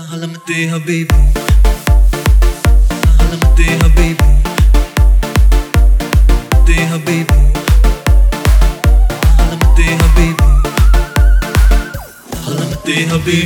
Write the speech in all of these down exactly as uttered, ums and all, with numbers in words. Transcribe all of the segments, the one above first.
حلمتي حبيبي حلمتي حبيبي حلمتي حبيبي حلمتي حبيبي حلمتي حبيبي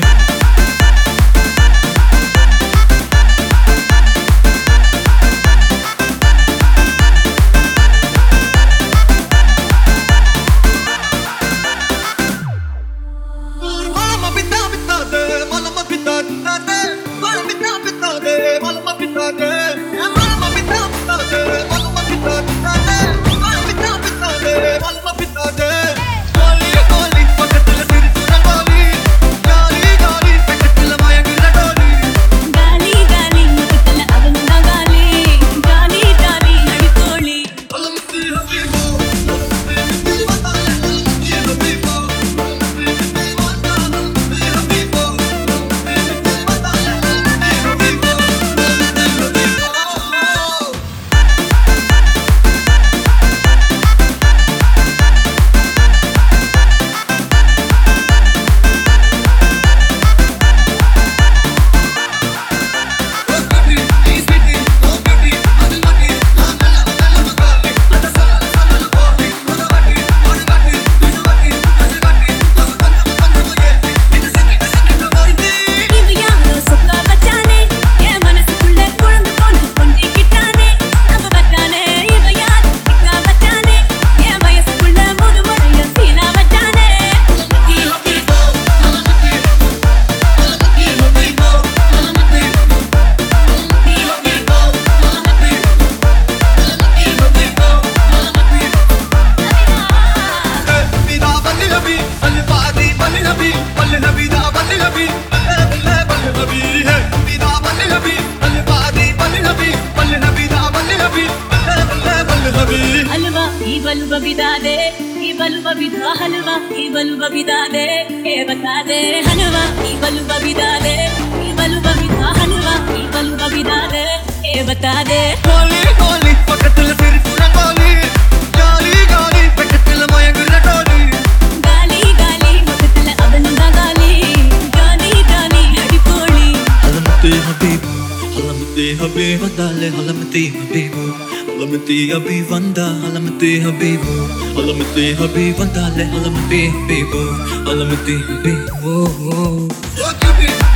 बलुआ बिदा दे ये बलुआ बिदा हलवा ये बलुआ बिदा दे ये बता दे हलवा ये बलुआ बिदा दे ये बलुआ बिदा हलवा ये बलुआ बिदा दे ये बता दे கோலி கோலி பக்கத்துல சிரிப்புற கோலி காலி காலி பக்கத்துல மயங்குற கோலி गाली गाली பக்கத்துல அவனுங்க गाली गाली गाली அடி போலி حلمتي حبيبي حلمتي حبيبي ودالي حلمتي حبيبي حلمتي حبيبي وندا حلمتي حبيبي حلمتي حبيبي ودالي حلمتي حبيبي حلمتي حبيبي